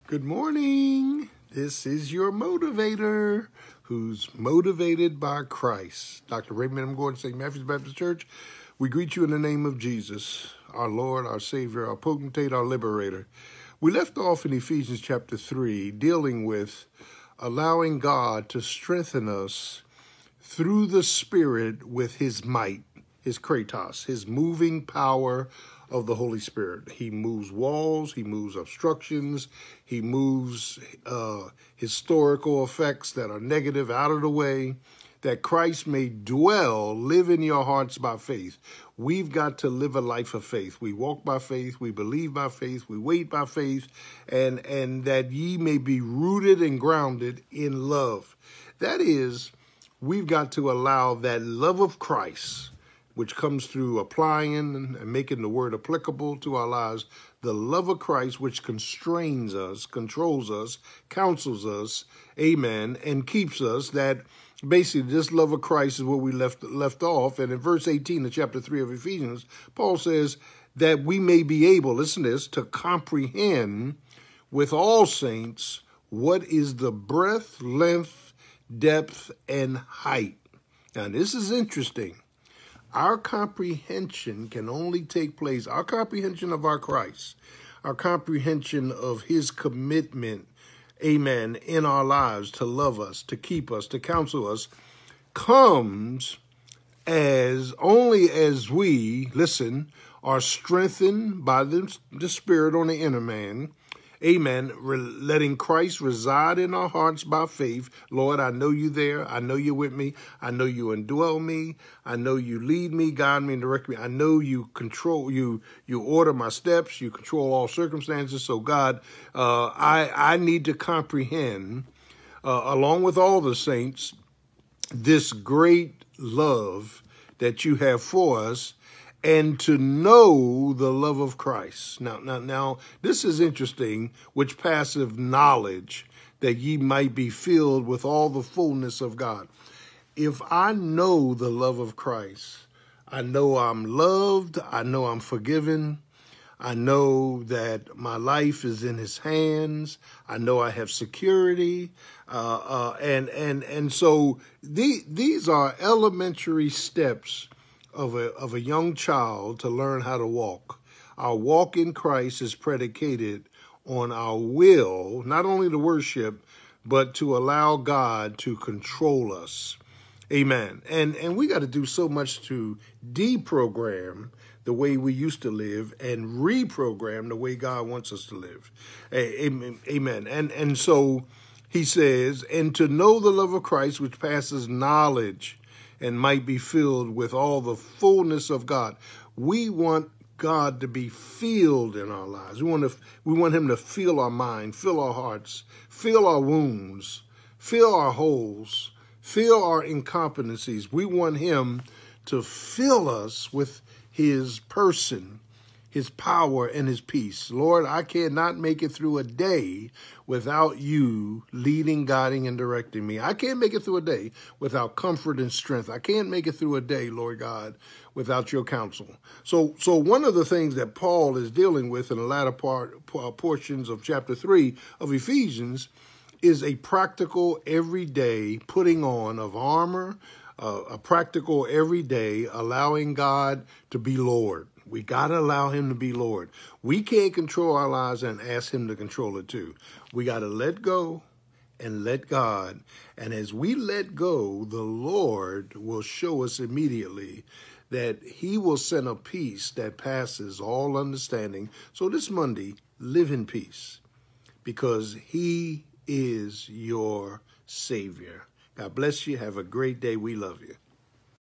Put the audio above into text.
Good morning. This is your motivator who's motivated by Christ. Dr. Raymond M. Gordon, St. Matthew's Baptist Church. We greet you in the name of Jesus, our Lord, our Savior, our potentate, our liberator. We left off in Ephesians chapter 3, dealing with allowing God to strengthen us through the Spirit with his might, his kratos, his moving power of the Holy Spirit. He moves walls, he moves obstructions, he moves historical effects that are negative out of the way, that Christ may live in your hearts by faith. We've got to live a life of faith. We walk by faith, we believe by faith, we wait by faith, and that ye may be rooted and grounded in love. That is, we've got to allow that love of Christ, which comes through applying and making the word applicable to our lives, the love of Christ, which constrains us, controls us, counsels us, amen, and keeps us. That basically this love of Christ is where we left off. And in verse 18 of chapter 3 of Ephesians, Paul says that we may be able, listen to this, to comprehend with all saints what is the breadth, length, depth, and height. Now, this is interesting. Our comprehension can only take place, our comprehension of our Christ, our comprehension of his commitment, amen, in our lives to love us, to keep us, to counsel us, comes only as we, listen, are strengthened by the Spirit on the inner man, amen, letting Christ reside in our hearts by faith. Lord, I know you there. I know you're with me. I know you indwell me. I know you lead me, guide me, and direct me. I know you control, you order my steps. You control all circumstances. So, God, I need to comprehend, along with all the saints, this great love that you have for us, and to know the love of Christ. Now, this is interesting, which passeth knowledge, that ye might be filled with all the fullness of God. If I know the love of Christ, I know I'm loved, I know I'm forgiven, I know that my life is in his hands, I know I have security, and so these are elementary steps of a young child to learn how to walk. Our walk in Christ is predicated on our will, not only to worship, but to allow God to control us. Amen. And we got to do so much to deprogram the way we used to live and reprogram the way God wants us to live. Amen. And so he says, and to know the love of Christ, which passes knowledge, and might be filled with all the fullness of God. We want God to be filled in our lives. We want him to fill our mind, fill our hearts, fill our wounds, fill our holes, fill our incompetencies. We want him to fill us with his person, his power, and his peace. Lord, I cannot make it through a day without you leading, guiding, and directing me. I can't make it through a day without comfort and strength. I can't make it through a day, Lord God, without your counsel. So one of the things that Paul is dealing with in the latter portions of chapter 3 of Ephesians is a practical, everyday putting on of armor, a practical, everyday allowing God to be Lord. We got to allow him to be Lord. We can't control our lives and ask him to control it too. We got to let go and let God. And as we let go, the Lord will show us immediately that he will send a peace that passes all understanding. So this Monday, live in peace because he is your Savior. God bless you. Have a great day. We love you.